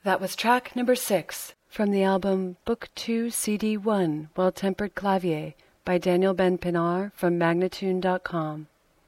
That was track number 6 from the album Book 2 CD 1 Well Tempered Clavier by Daniel Ben Pinar from Magnatune.com.